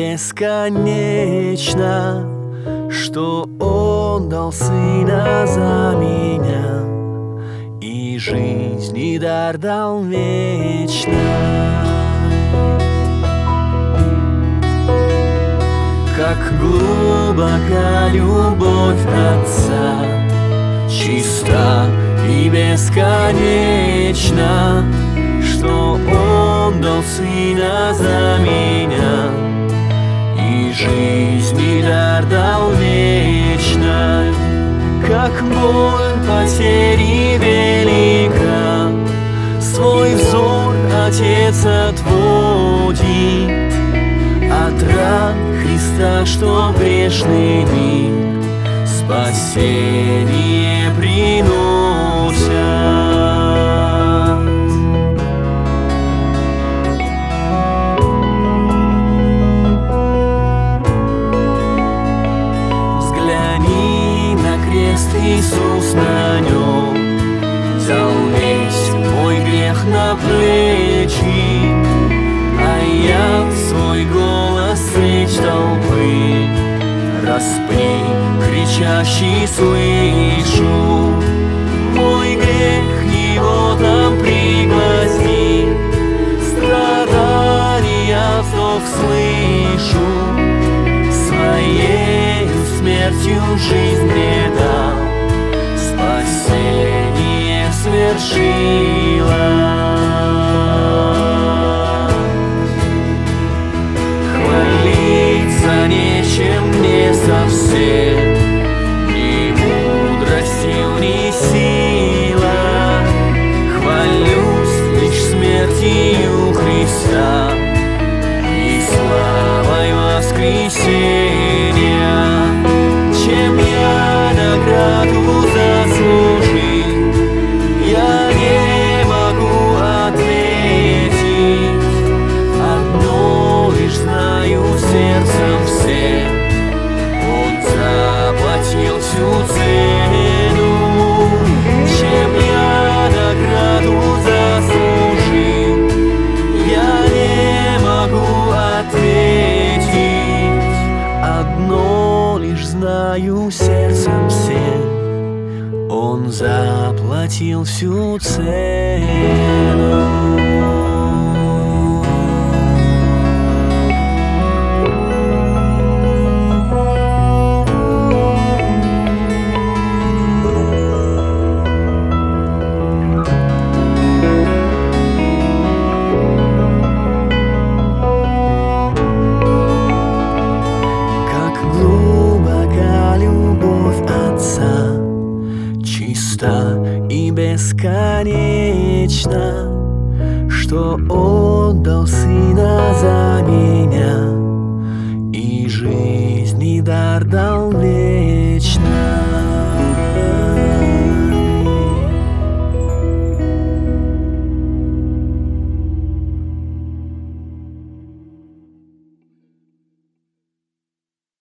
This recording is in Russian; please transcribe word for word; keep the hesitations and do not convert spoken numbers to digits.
бесконечно, что отдал Сына за меня и жизни дар дал вечно. Как глубока любовь Отца, чиста и бесконечна, что отдал Сына за меня и жизни дар дал вечно. Как боль потери велика, свой взор Отец отводит от ран Христа, что грешный мир спасение приносят. Взгляни на крест, Иисус на нем взял весь мой грех на плечи, а я свой голос средь толпы распни, кричащий слышу. Мой грех его там пригвозди, страдания вдох слышу. Своею смертью жизнь мне дал, спасение свершилось. Нечем мне совсем, ни мудростью, ни сила. Хвалюсь лишь смертью Христа и славой воскресения. Чем я награду заслужил, я не могу ответить. Одно лишь знаю сердцем всем, Он заплатил всю цену. Чем я награду заслужил, я не могу ответить. Одно лишь знаю сердцем всем, Он заплатил всю цену. И бесконечно, что отдал Сына за меня и жизни дар дал мне.